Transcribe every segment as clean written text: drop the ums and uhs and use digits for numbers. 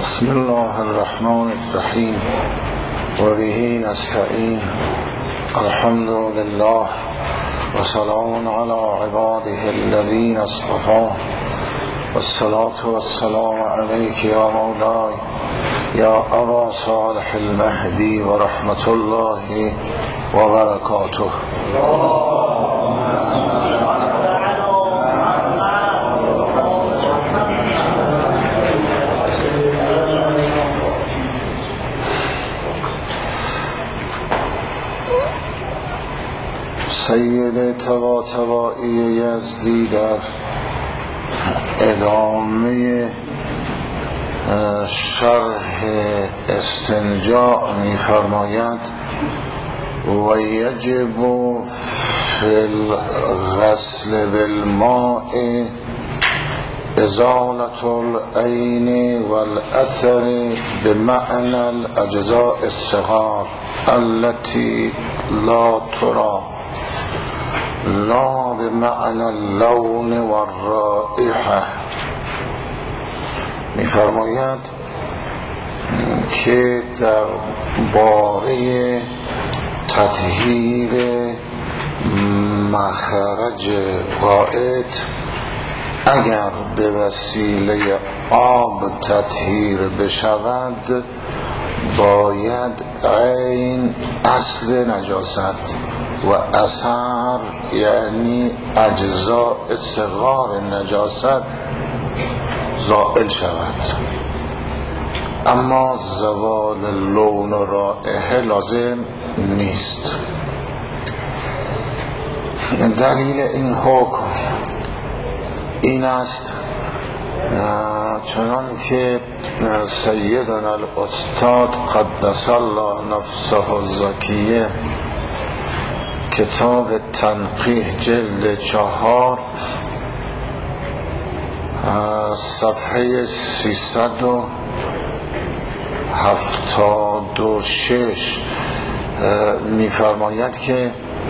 بسم الله الرحمن الرحیم و به نستعین. الحمد لله و سلام علی عباده الذین اصطفی والصلاة والسلام علیک یا مولای یا ابا صالح المهدی و رحمت الله و برکاته. سید طباطبایی یزدی در ادامه شرح استنجاء می فرماید و یجب فی الغسل بالماء ازالة العین والاثر بمعنى الاجزاء الصغار التي لا ترى لا بمعنى اللون والرائحه. می‌فرماید که در باره تطهیر مخرج غائط اگر به وسیله آب تطهیر بشود باید عین اصل نجاست و اثر یعنی اجزاء صغار نجاست زائل شود، اما زوال لون و رائحه لازم نیست. دلیل این حکم این است چنان که سیدنا الاستاد قدس الله نفسه الزکیه کتاب تنقیح جلد 4 صفحه 376 می‌فرماید که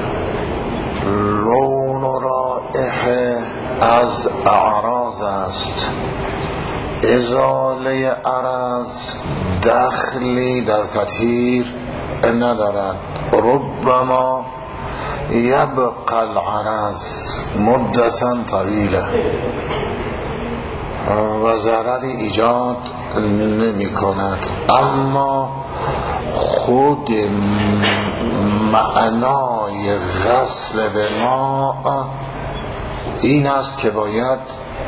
لون و رائحه از اعراض است، ازاله عرض دخلی در تطهیر ندارد. ربما یبقى العرض مدتا طویله و ضرری ایجاد نمی کند، اما خود معنای غسل به ماء این است که باید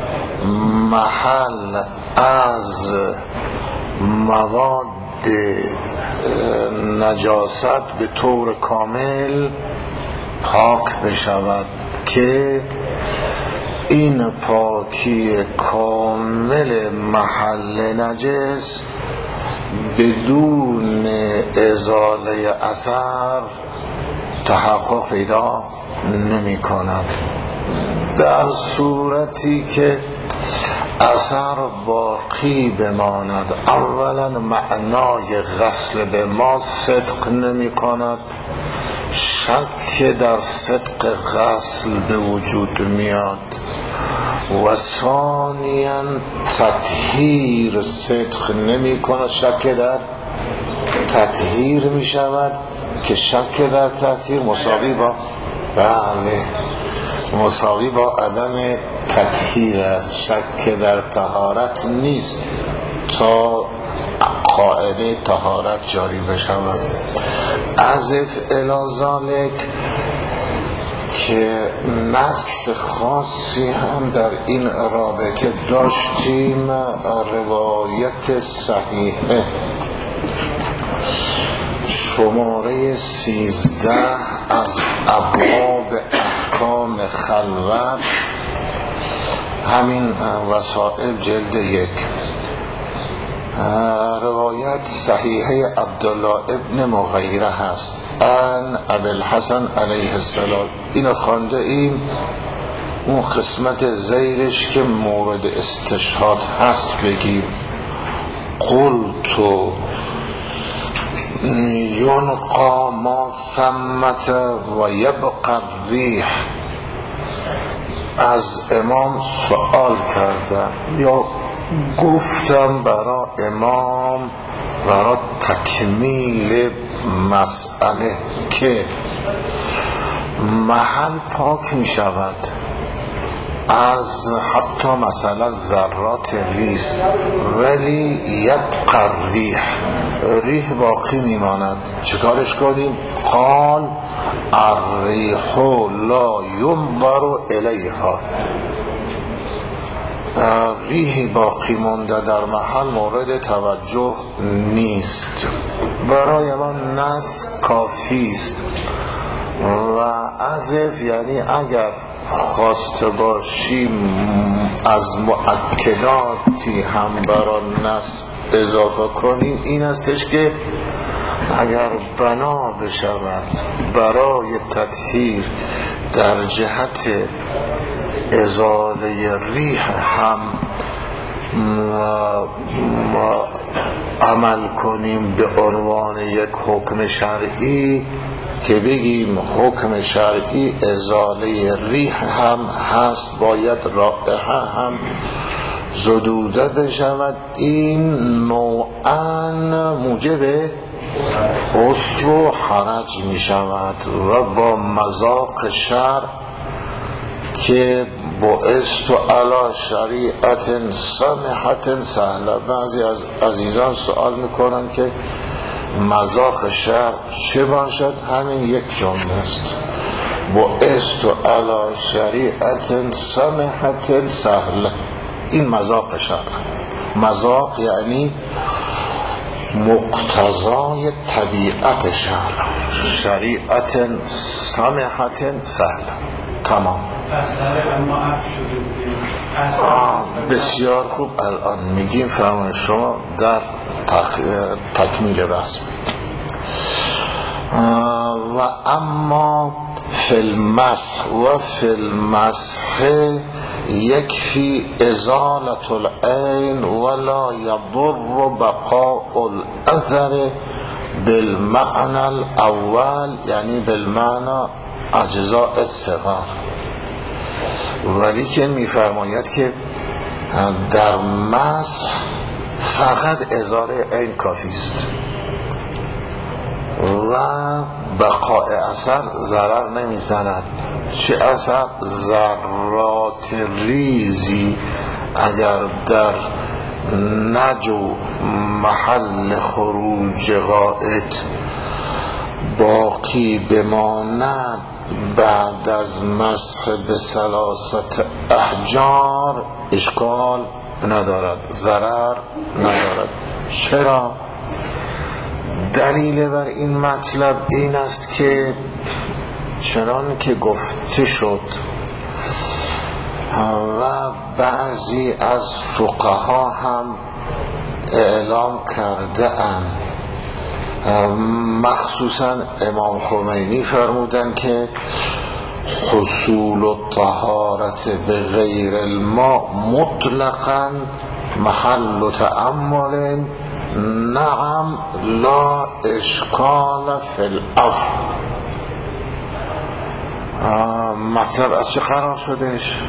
محل از مواد نجاست به طور کامل پاک بشود که این پاکی کامل محل نجس بدون ازاله اثر تحقق پیدا نمی کند. در صورتی که اثر باقی بماند، اولا معنای غسل به ما صدق نمی کند، شک در صدق غسل به وجود میاد و ثانیاً تطهیر صدق نمی کند، شک در تطهیر می شود که شک در تطهیر مساوی با عدم تطهیر است. شک در طهارت نیست تا قاعده طهارت جاری بشود. اضف الی ذلک که نص خاصی هم در این رابطه داشتیم، روایت صحیحه شماره 13 از ابواب احکام خلوت، همین وسائل جلد 1، روایت صحیحه عبدالله ابن مغیره هست ان ابوالحسن علیه السلام. اینو خوانده ایم، اون قسمت زیرش که مورد استشهاد هست بگیم. قلت ینقا ما ثمت و یبقى الریح. از امام سوال کردن یا گفتم برای امام برای تکمیل مسئله که محل پاک می شود از حتی مثلا ذرات ریز، ولی یبقى ریح باقی میماند. چیکارش کنیم؟ قال الریح لا ينظر الیها، ریحی باقی مونده در محل مورد توجه نیست. برای ما نص کافی است و عزف یعنی اگر خواسته باشیم از مؤکداتی هم برای نص اضافه کنیم این استش که اگر بنا بشود برای تطهیر در جهت ازاله ریح هم عمل کنیم به عنوان یک حکم شرعی، که بگیم حکم شرعی ازاله ریح هم هست، باید رائحه هم زدوده بشود، این نوعاً موجب عسر و حرج می شود و با مذاق شرع که بعثت علی شریعت سمحة سهله. بعضی از عزیزان سوال میکنن که مذاق شرع چه باشد؟ همین یک جمله است، بعثت علی شریعت سمحة سهله. این مذاق شرع. مذاق یعنی مقتضای طبیعت شرع، شریعت سمحة سهله. تمام. بسیار خوب. الان میگیم فرمان شما در تکمیل بحث. و اما فی المسح و فی المسح یکفی ازالت العین ولا یضر بقاء الاثر بالمعنى الاول، یعنی بالمعنى اجزاء الصغار. ولی که میفرماید که در مسح فقط ازاله عین کافی است و بقاء اثر ضرر نمیزند. چه اثر؟ ذرات ریزی اگر در نجو محل خروج غائط باقی بماند بعد از مسح به ثلاثه احجار اشکال ندارد، ضرر ندارد. چرا؟ دلیل بر این مطلب این است که چنان که گفته شد و بعضی از فقها هم اعلام کرده اند، مخصوصا امام خمینی فرمودن که حصول الطهارت به غیر الماء مطلقا محل تأمل، نعم لا اشکال فی الافر. مطلب از چه قرار شدش؟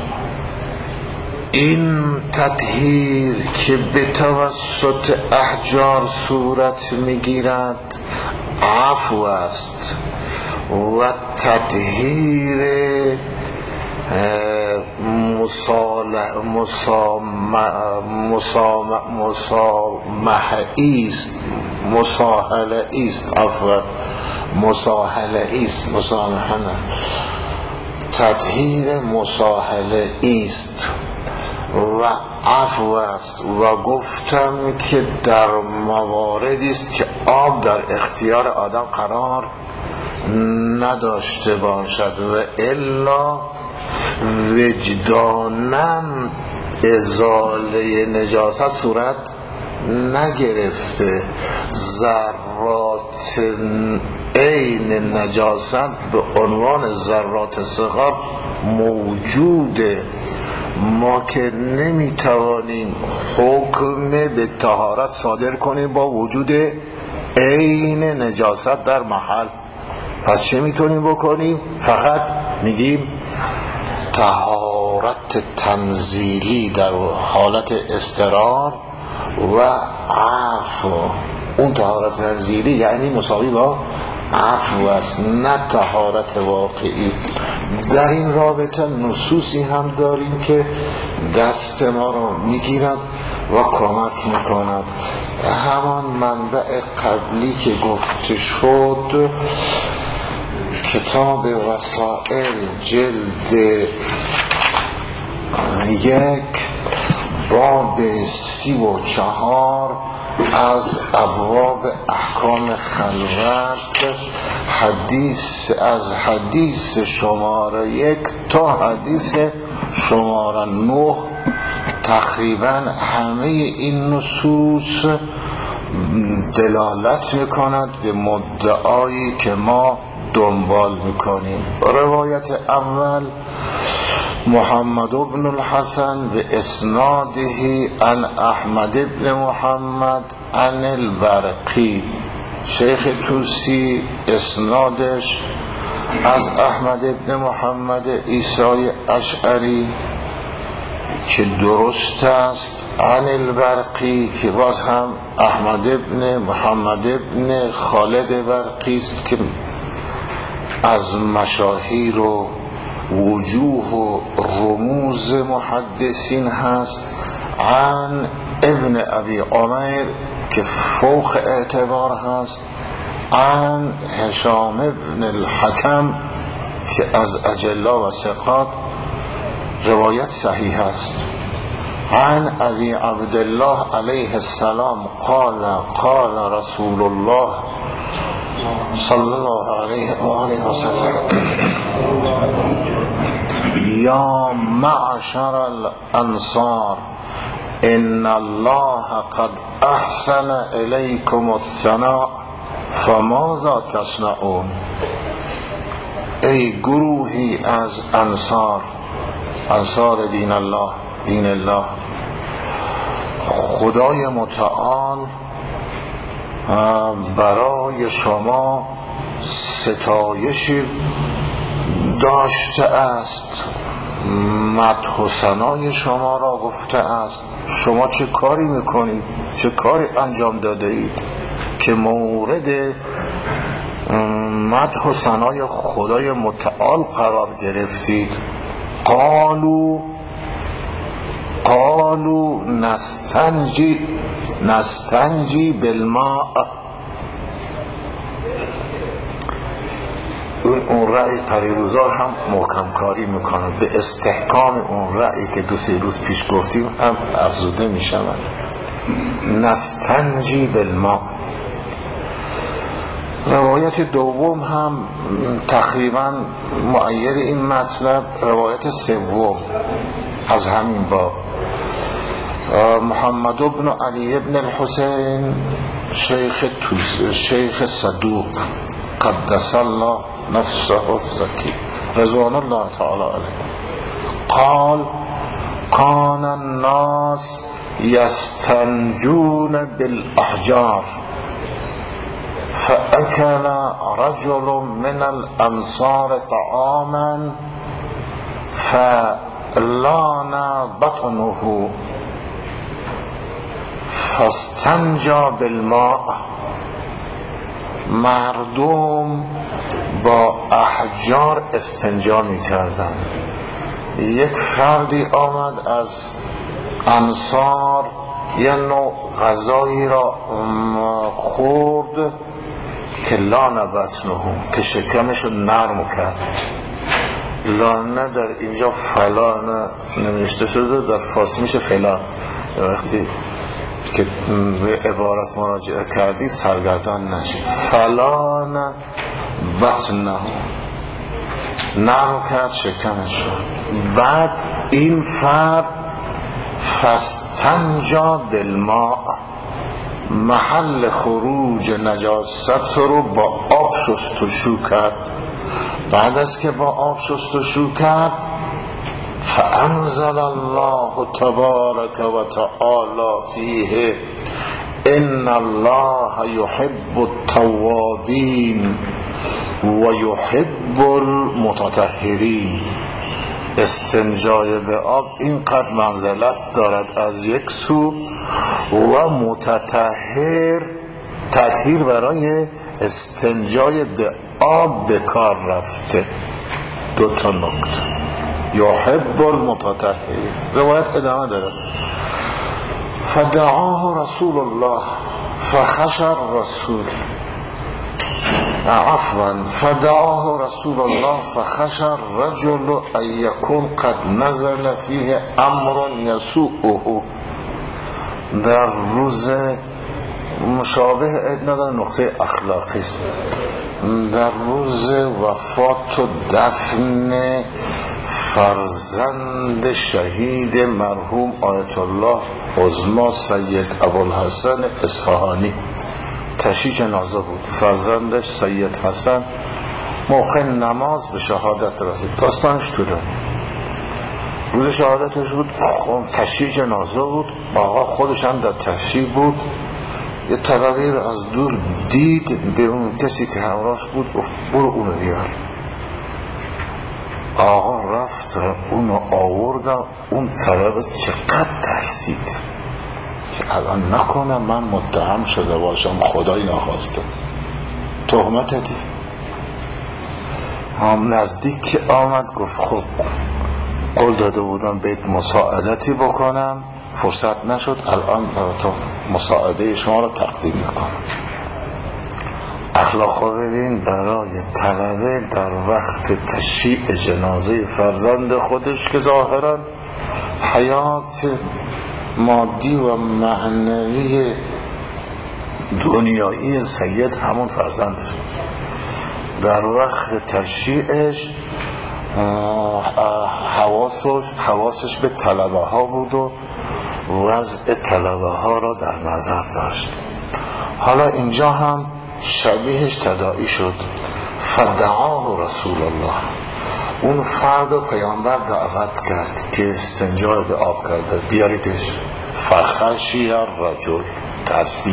این تطهیر که به توسط احجار صورت میگیرد عفو است و تطهیر مساهله است، عفو مساهله است، مسامحه نه، تطهیر مساهله است و عفو است. و گفتم که در مواردی است که آب در اختیار آدم قرار نداشته باشد و الا وجداناً ازاله نجاست صورت نگرفته. ذرات عین نجاست به عنوان ذرات صغار موجوده، ما که نمیتوانیم حکم به طهارت صادر کنیم با وجود عین نجاست در محل. پس چه میتونیم بکنیم؟ فقط میگیم طهارت طهارت تنزیلی در حالت اضطرار و عفو. اون طهارت تنزیلی یعنی مساوی با عفو است، نه طهارت واقعی. در این رابطه نصوصی هم داریم که دست ما رو میگیرد و کمک میکند. همان منبع قبلی که گفته شد، کتاب وسائل جلد 1 باب 34 از ابواب احکام خلوت، حدیث شماره 1 تا حدیث شماره 9. تقریبا همه این نصوص دلالت میکند به مدعایی که ما دنبال میکنیم. روایت اول، محمد بن الحسن به اسناده عن احمد بن محمد عن البرقی. شیخ توسی اسنادش از احمد بن محمد عیسی اشعری که درست است، عن البرقی که باز هم احمد بن محمد بن خالد برقی است که از مشاهیر و وجوه و رموز محدثین هست، عن ابن ابی عمیر که فوق اعتبار هست، عن هشام بن الحکم که از اجلا و ثقات، روایت صحیح است. عن ابی عبدالله علیه السلام قال رسول الله صلی الله علیه و آله و سلم یا معشر الانصار ان الله قد احسن الیکم الثناء فماذا تصنعون. ای گروهی از انصار دین الله، خدای متعال برای شما ستایشی داشته است، مدح و ثنای شما را گفته است. شما چه کاری میکنید، چه کاری انجام داده اید که مورد مدح و ثنای خدای متعال قرار گرفتید؟ قالوا نستنجی بالماء. اون رأی پریروزار هم محکم کاری میکنه به استحکام اون رأیی که 2-3 روز پیش گفتیم، هم افزوده میشود. نستنجی بالماء. روایت دوم هم تقریبا مؤید این مطلب، روایت سوم از همین باب، محمد بن علی بن الحسین شیخ صدوق قدس الله نفسه الزکی رضوان الله تعالی علیه قال کان الناس یستنجون بالاحجار فاکل رجل من الانصار طعاما فلان بطنه فاستنجا بالماء. مردم با احجار استنجا میکردن. یک فردی آمد از انصار یه نوع غذایی را خورد که لان بطنه، که شکمش رو نرم کرد. لانه در اینجا فلان نمیشته شده، در فارسی میشه فلان. وقتی که به عبارت مراجعه کردی سرگردان نشید. فلان بطنه، نرم کرد شکمش رو. بعد این فرد فاستنجا بالماء، محل خروج نجاست رو با آب شستشو کرد. بعد از که با آب شستشو کرد، فانزل الله تبارک و تعالی فیه ان الله یحب التوابین و یحب المتطهرین. استنجای به آب اینقدر منزلت دارد از یک سو و متطهر تطهیر برای استنجای به آب به کار رفته. دو تا نکته. یحب المتطهرین. روایت ادامه داره. فدعاه رسول الله فخشر رسول عفوا فدعاه رسول الله فخشر رجل ان يكون قد نزل فيه امر يسوءه. در روز مشابه نداره نقطه اخلاقی است. در روز وفات و دفن فرزند شهید مرحوم آیت الله عظما سید ابوالحسن اصفهانی تشییع جنازه بود. فرزندش سید حسن موقع نماز به شهادت رسید. داستانش طوله. روز شهادتش بود، تشییع جنازه بود، آقا خودش هم در تشییع بود. یه طبقی رو از دور دید، به اون کسی که همراهش بود گفت برو اونو بیار. آقا رفت اونو آوردم. اون طبقه چقدر ترسید که الان نکنم من متهم شده باشم، خدای نخواسته تهمت دی. هم نزدیک که آمد گفت خب قول داده بودم بهت مساعدتی بکنم، فرصت نشد، الان تو مساعده شما رو تقدیم میکنم. اخلاق ببین برای طلبه در وقت تشییع جنازه فرزند خودش که ظاهرا حیات مادی و معنوی دنیایی سید همون فرزندش، در وقت تشییعش حواسش به طلبه ها بود و وضع طلبه ها را در نظر داشت. حالا اینجا هم شبیهش تداعی شد. فدعاه رسول الله، اون فرد و پیامبر دعوت کرد که استنجا به آب کرده، بیاریدش. فخشی الرجل، ترسید.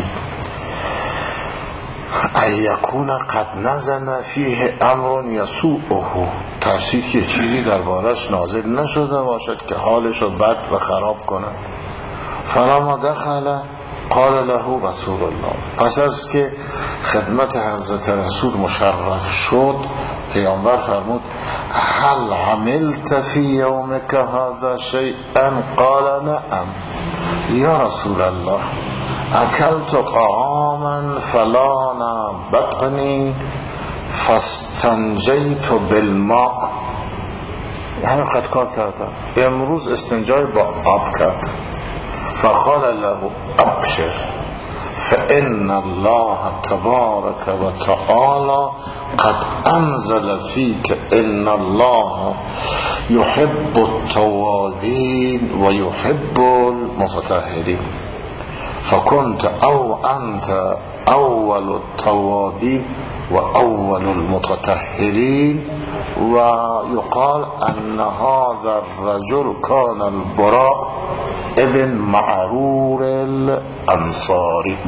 ایکون قد نزل فیه امر یسوءه، ترسید که چیزی دربارش نازل نشده باشد که حالش رو بد و خراب کند. فلما دخل قال له رسول الله، پس از که خدمت حضرت رسول مشرف شد پیامبر فرمود هل عملت فی یومک هذا شیئا؟ قال نعم یا رسول الله اکلت طعاما فلان بطنی فاستنجیت بالماء. همین قد کار کردم، امروز استنجای با آب کردم. فقال له ابشر فإن الله تبارك وتعالى قد أنزل فيك إن الله يحب التوابين ويحب المتطهرين فكنت أنت أول التوابين وأول المتطهرين. ويقال أن هذا الرجل كان البراء ابن معرور الانصاری.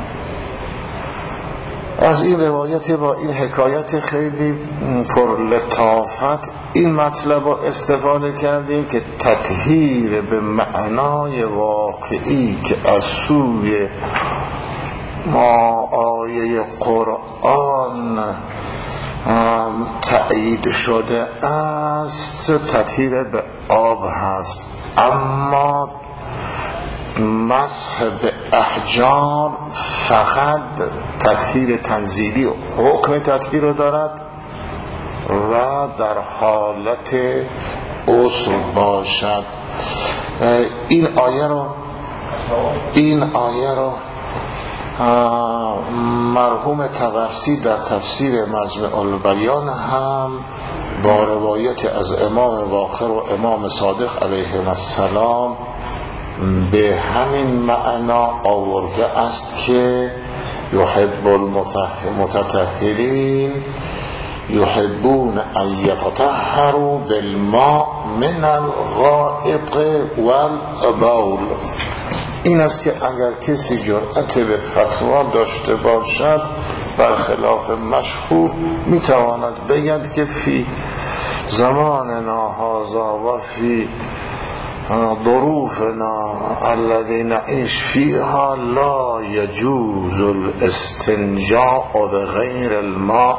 از این روایت با این حکایت خیلی پر لطافت این مطلب رو استفاده کردیم که تطهیر به معنای واقعی که از سوی ما آیه قرآن تأیید شده است تطهیر به آب هست، اما مسح به احجار فقط تطهیر تنزیلی و حکم تطهیر رو دارد و در حالت عسر باشد. این آیه رو مرحوم طبرسی در تفسیر مجمع البیان هم با روایت از امام باقر و امام صادق علیهم السلام به همین معنا آورده است که یحب المتطهرین یحبون ان یتطهروا بالماء من الغائط والبول. این است که اگر کسی جرأت به فتوا داشته باشد برخلاف مشهور میتواند بگد که فی زماننا هذا و فی ظروفنا الذی نعیش فیها لا یجوز الاستنجاء بغیر الماء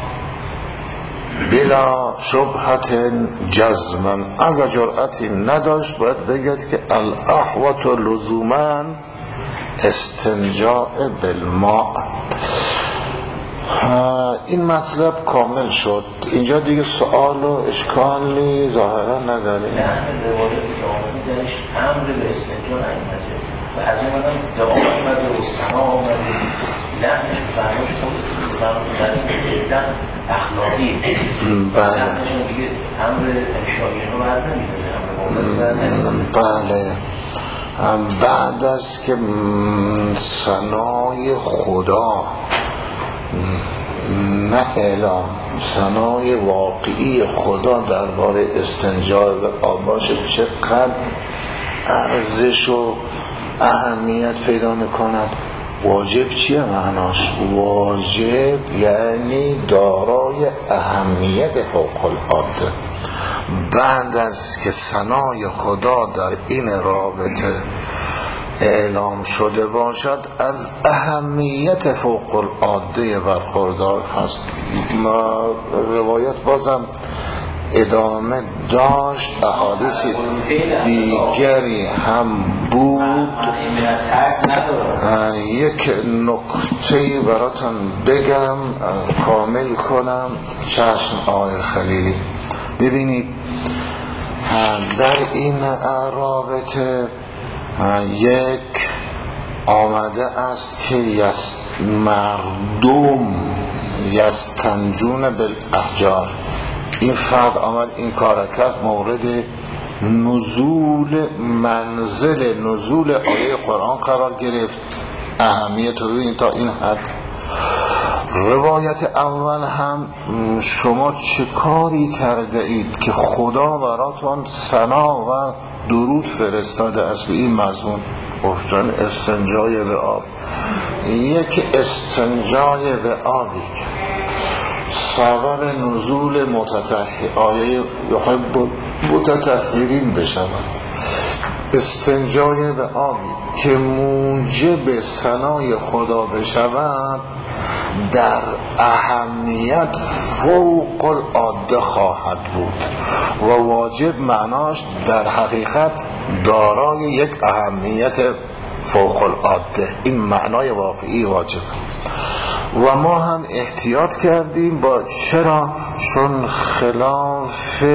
بلا شبهت جزما. اگر جرأتی نداشت باید بگید که الاحوط لزوما استنجاء بالماء. این مطلب کامل شد. اینجا دیگه سوال و اشکالی ظاهرا نداریم. نه روایت که آمده درش امر به استنجا نیامده و از اون مدام دعا آمده و سنا آمده لحنش فرماش کردن اخلاقی لحنش دیگه امر انشایی رو برد نمیده. بله بعد از که ثنای خدا نه اعلام ثنای واقعی خدا درباره استنجا و آب باشه چقدر ارزش و اهمیت پیدا میکند. واجب چیه معناش؟ واجب یعنی دارای اهمیت فوق العاده. بعد از که ثنای خدا در این رابطه اعلام شده باشد از اهمیت فوق العاده برخوردار هست. روایت بازم ادامه داشت، احادیث دیگری هم بود. یک نکته براتون بگم کامل کنم. چشم آقای خلیلی، ببینید در این رابطه یک آمده است که مردم یستنجون بالاحجار. این فرد آمد این کار کرد مورد منزل نزول آیه قرآن قرار گرفت. اهمیت رو ببینید تا این حد. روایت اول هم شما چه کاری کرده اید که خدا براتون ثنا و درود فرستاده است به این مضمون؟ گفتن استنجای به آب. یک استنجای به آبی سبب نزول آیه یحب متطهرین بشود. استنجای به آبی که موجب ثنای خدا بشود در اهمیت فوق العاده خواهد بود و واجب معناش در حقیقت دارای یک اهمیت فوق العاده. این معنای واقعی واجب. و ما هم احتیاط کردیم با چرا؟ چون خلاف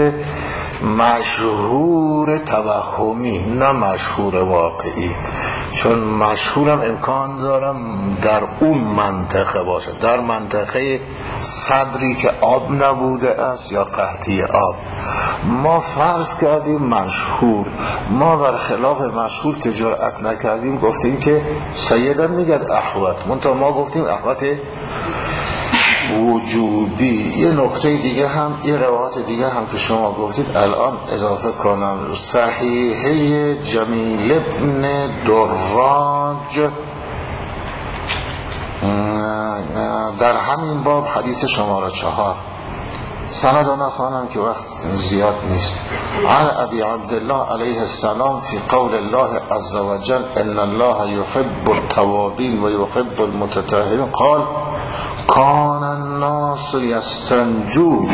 مشهور توهمی نه مشهور واقعی. چون مشهورم امکان دارم در اون منطقه باشه، در منطقه صدری که آب نبوده است یا قحطی آب. ما فرض کردیم مشهور. ما برخلاف مشهور که جرأت نکردیم گفتیم که سیدم میگد احوط، منتها ما گفتیم احوط وجوبی. یه نکته دیگه هم، یه روایت دیگه هم که شما گفتید الان اضافه کنم. صحیحه جمیل ابن دراج در همین باب حدیث شماره 4 سند نخوانم که وقت زیاد نیست. عن ابی عبدالله علیه السلام فی قول الله عز وجل ان الله يحب التوابین و يحب المتطهرین قال کان الناس یستنجون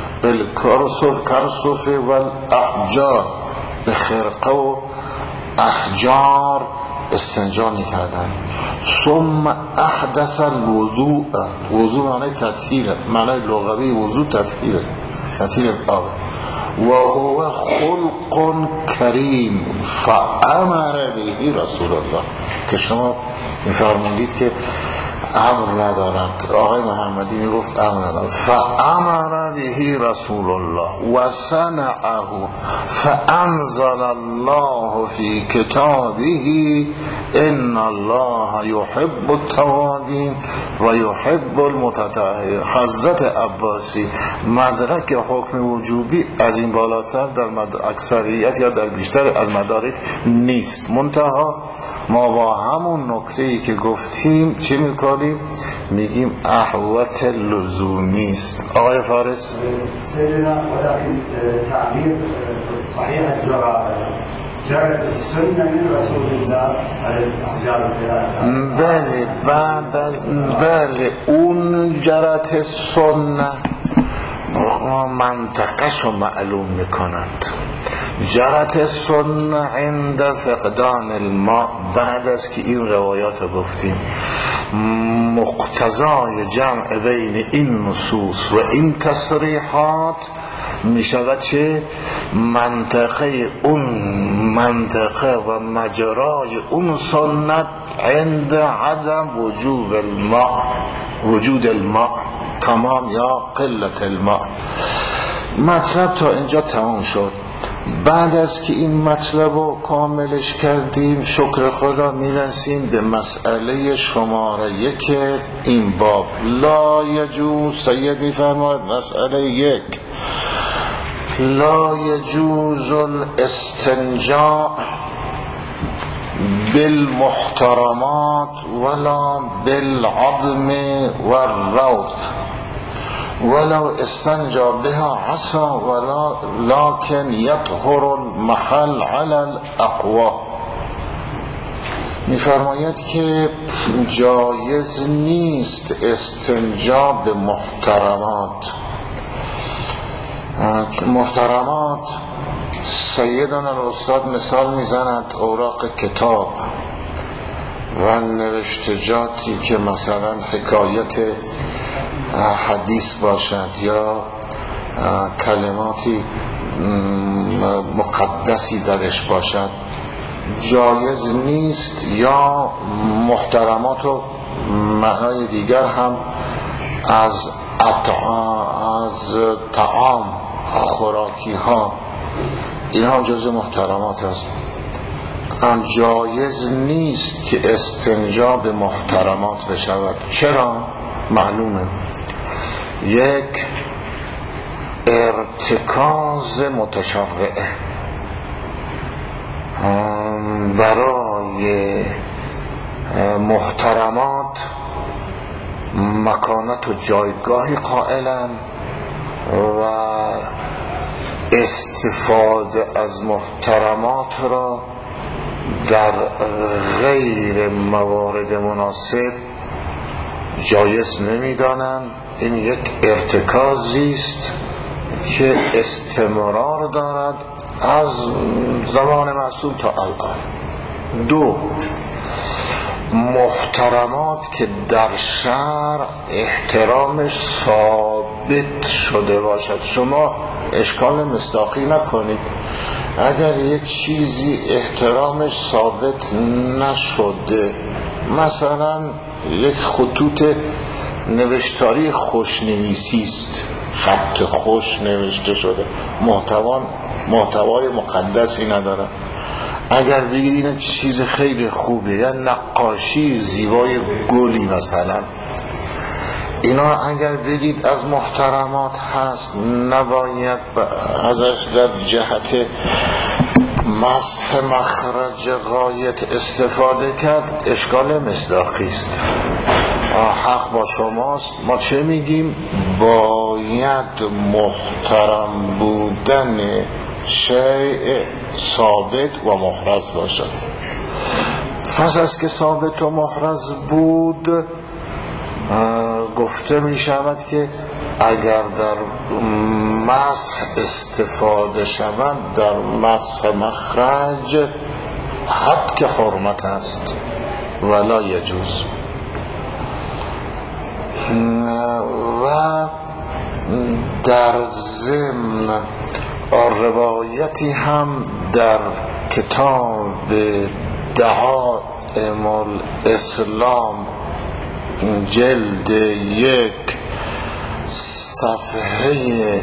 بالکرسف والاحجار. به خرقه و احجار استنجا میکردن. ثم احدث الوضوء. وضوء معنی تطهیره، معنی لغوی وضوء تطهیره، تطهیر آب. و هو خلق کریم فامر به رسول الله. که شما میفرمودید که امر ندارد، آقای محمدی میگفت امر ندارد. فامر به رسول الله و صنعه فانزل الله فی کتابه ان الله یحب التوابین و یحب المتطهرین. حضرت عباسی مدرک حکم وجوبی از این بالاتر در اکثریت یا در بیشتر از مدارک نیست. منتها ما با همون نکته‌ای که گفتیم چه میکنیم؟ میکنیم میگیم احوت لزومی است. آقای فارس سیدنا ولكن تعبیر صحیح از جرت السنه من رسول الله علی الاحجار الثلاثه. بله بعد از اون جرت سنه منطقه‌شو معلوم میکنند. جرت سنه عند فقدان الماء، بعد از که این روایات رو گفتیم مقتضای جمع بین این نصوص و این تصریحات می شود چه منطقه و مجرای اون سنت عند عدم وجود الماء تمام یا قلت الماء. مطلب تا اینجا تمام شد. بعد از که این مطلب رو کاملش کردیم شکر خدا میرسیم به مسئله شماره 1 این باب. لا یجوز، سید میفرماید مسئله 1، لا یجوز الاستنجاء بالمحترمات ولا بالعظم والروث ولو استنجا بها عصا لكن يطهر المحل على الاقوى. میفرماید که جایز نیست استنجا به محترمات. سیدنا الاستاد مثال میزند اوراق کتاب و نوشتجاتی که مثلا حکایت حدیث باشد یا کلماتی مقدسی درش باشد جایز نیست. یا محترمات و معنای دیگر هم از طعام خوراکی ها اینها جزء محترمات است. جایز نیست که استنجا به محترمات بشود. چرا؟ معلومه. 1 ارتکاز متشرعه، برای محترمات مکانت و جایگاهی قائلن و استفاده از محترمات را در غیر موارد مناسب جایز نمیدانن. این یک ارتکازی است که استمرار دارد از زمان معصوم تا الان. 2 محترمات که در شرع احترامش ثابت شده باشد. شما اشکال مصداقی نکنید، اگر یک چیزی احترامش ثابت نشده، مثلا یک خطوط نوشتاری خوشنویسی است، خط خوش نوشته شده، محتوای مقدسی نداره، اگر بگید این چیز خیلی خوبه، یا نقاشی زیبای گلی مثلا، اینا اگر بگید از محترمات هست نباید ازش در جهت مسح مخرج غایت استفاده کرد، اشکال مصداقی است. حق با شماست. ما چه میگیم؟ باید محترم بودن شیء ثابت و محرز باشد. پس از که ثابت و محرز بود گفته می شود که اگر در مسح استفاده شود در مسح مخرج حد که حرمت است ولا یجوز. و در ضمن روایتی هم در کتاب دعائم الاسلام جلد 1 صفحه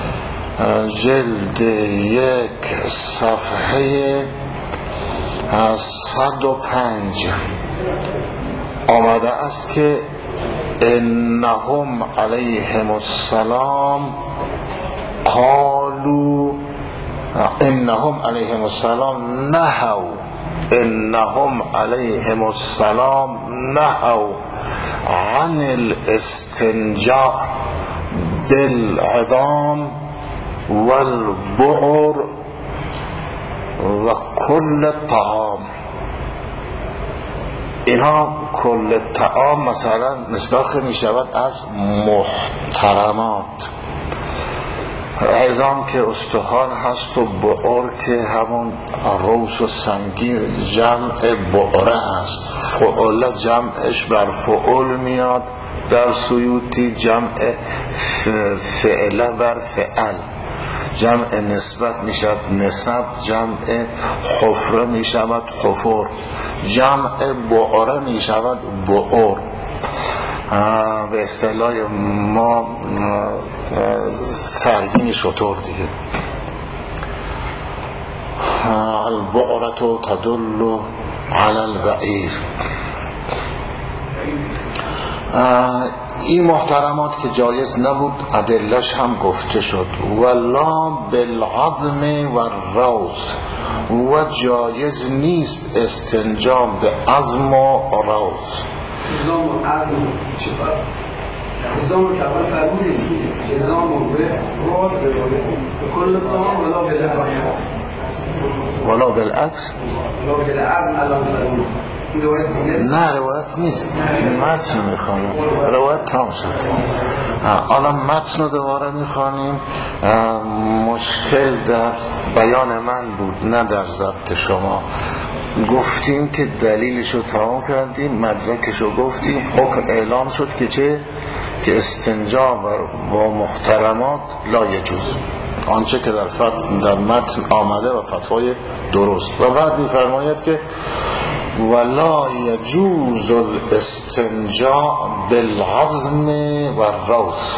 105 آمده است که انهم علیهم السلام قالوا انهم علیهم السلام نهوا عن الاستنجاء بالعظام والبعر و کل الطعام. اینا کل الطعام مثلا مصداق می شود از محترمات. عظام که استخوان هست و بعر که همون روس و سنگیر جمع بعره هست. فعل جمعش بر فعل میاد در سیوطی، جمع فعله بر فعل، جمع نسبت می شود نسب، جمع حفره می شود حفر، جمع بعره می شود بعر. به اصطلاح ما سرگین شطور دیگه. البعرة تدل على البعیر. این محترمات که جایز نبود ادلش هم گفته شد. ولا بالعظم و الروث، و جایز نیست استنجام به عظم و روث. نظام و عظم چطور؟ نظام که اول فرمودیم نظام و به کل طعام ولا بالعکس ولا بالعظم الان فرمود. نه روایت نیست، متن میخوانیم، روایت تمام شد. حالا متن رو دوباره میخوانیم. مشکل در بیان من بود نه در ضبط شما. گفتیم که دلیلشو تمام کردیم، مدرکشو گفتیم، حکم اعلام شد که چه؟ که استنجا با محترمات لا یجوز، آنچه که در متن آمده و فتوای درست. و بعد میفرماید که ولا یجوز الاستنجاء بالعظم و الروث،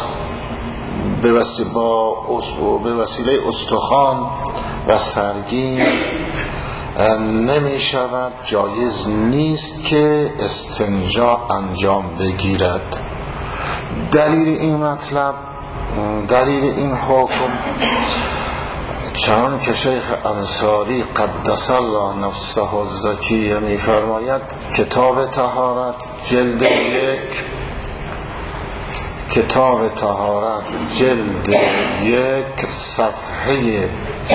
به وسیله استخوان و سرگین نمی شود، جایز نیست که استنجا انجام بگیرد. دلیل این مطلب، دلیل این حکم، چنان که شیخ انصاری قدس الله نفسه الزکیه می فرماید، کتاب طهارت جلد 1، کتاب طهارت جلد 1 صفحه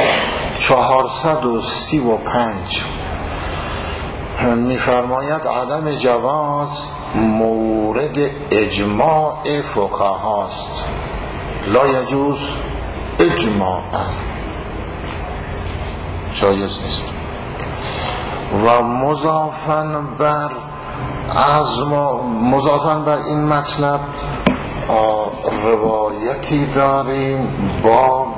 435 می فرماید عدم جواز مورد اجماع فقهاست، لا یجوز اجماعا، جایز نیست. و مضافاً بر این مطلب روایتی داریم، باب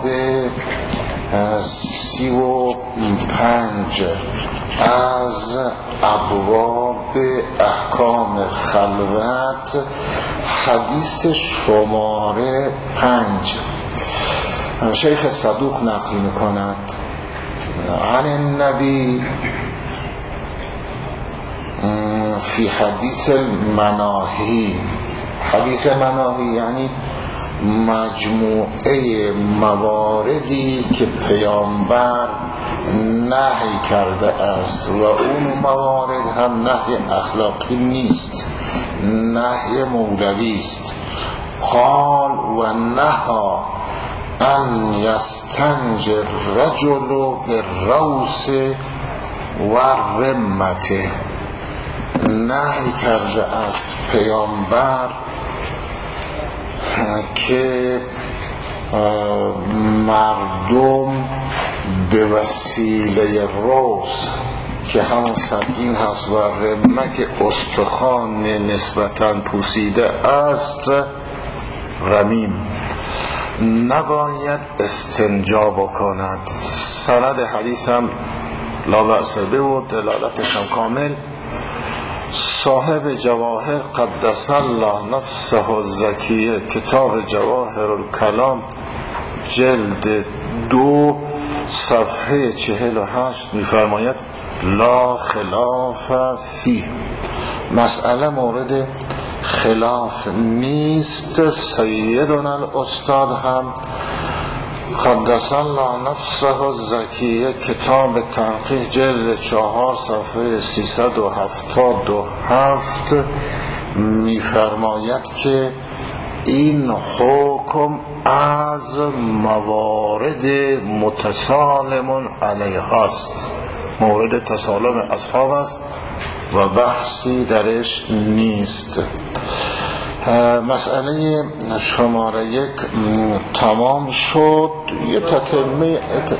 35 از ابواب احکام خلوت، حدیث شماره 5 شیخ صدوق نقل میکند عن النبی فی حدیث المناهی. حدیث مناهی یعنی مجموعه مواردی که پیامبر نهی کرده است و اون موارد هم نهی اخلاقی نیست، نهی مولوی است. قال و نهی ان یستنج الرجل بالروث و الرمته، نهی کرده است پیامبر که مردم به وسیله روث که همون سرگین هست و رمه که استخوان نسبتاً پوسیده است رمیم، نباید استنجا بکند. سند حدیث هم لا بأس به و دلالتش هم کامل. صاحب جواهر قدس الله نفسه الزکیه، کتاب جواهر الکلام جلد 2 صفحه 48 میفرماید لا خلاف فیه، مسئله مورد خلاف نیست. سیدنا الاستاد هم قدس الله نفسه الزکیه، کتاب تنقیح جلد 4 صفحه 377 میفرماید که این حکم از موارد متسالم علیها است، مورد تسالم اصحاب است و بحثی درش نیست. مسئله شماره 1 تمام شد. یه تتمه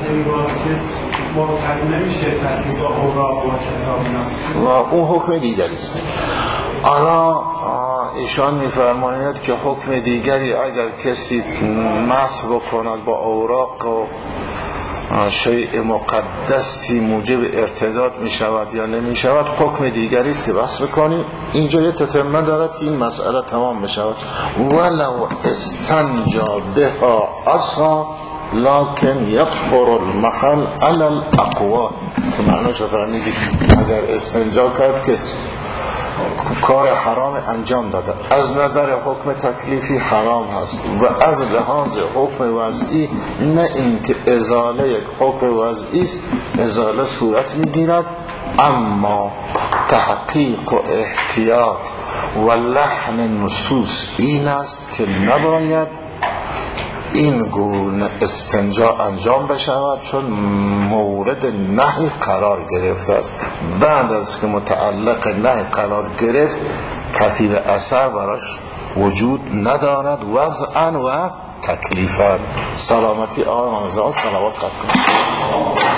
و اون حکم دیگری است. حالا ایشان میفرماید که حکم دیگری اگر کسی مسح بکند با اوراق و شیء مقدسی موجب ارتداد می شود یا نمی شود، حکم دیگری است که بحث بکنیم. اینجا یه تتمه دارد که این مسئله تمام می شود. ولو استنجا بها عصا لكن يطهر المحل على الاقوى، که معنی شو فهمیدید؟ اگر استنجا کرد که کار حرام انجام داده، از نظر حکم تکلیفی حرام هست و از لحاظ حکم وضعی نه اینکه ازاله یک حکم وضعی است، ازاله صورت میگیرد، اما تحقیق و احتیاط و لحن نصوص این است که نباید این گونه استنجا انجام بشود چون مورد نهی قرار گرفته است. بعد از که متعلق نهی قرار گرفت ترتیب اثر براش وجود ندارد وضعا و تکلیفا. سلامتی آقای امام زمان صلوات قد کنید.